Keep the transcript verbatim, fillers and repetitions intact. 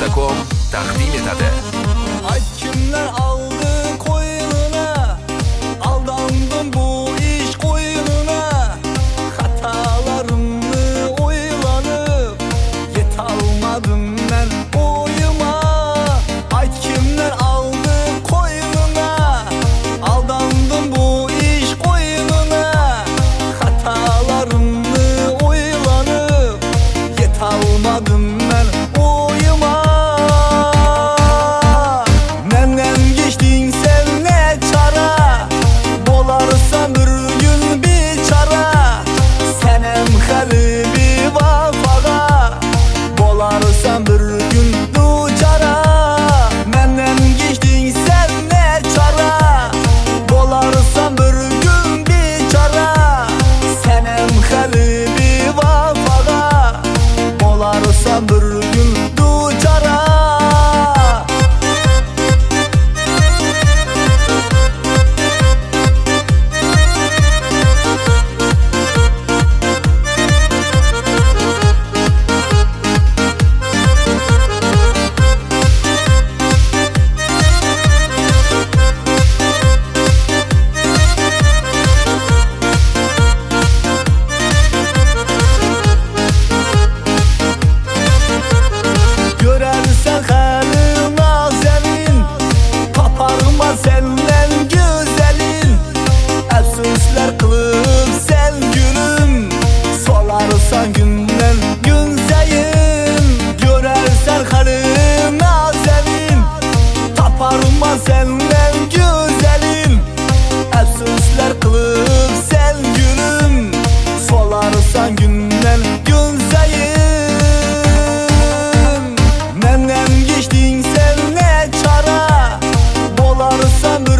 nokta com taqdim etadi. Ay kimler aldı koynuna, aldandım bu iş koynuna. Hatalarımı oylanıp yetalmadım ben oyuma. Ay kimler aldı koynuna, aldandım bu iş koynuna. Hatalarımı oylanıp yetalmadım ben oyuma. Menden geçtin sen ne çara, bolarsan bir gün biçara. Senem kalbi vafaga, bolarsan bir gün ducara. Menden geçtin sen ne çara, bolarsan bir gün biçara. Senem kalbi vafaga, bolarsan bir gün ducara. Görersen halına zemin, taparma senden güzelin. Efsuslar kılıp sen gülüm, solarsan günden gün zeyin. Görersen halına zemin, taparma senden güzelin. Efsuslar kılıp sen gülüm, solarsan günden gün zeyin. Menden geçtin sen ne çara, bolarsan bir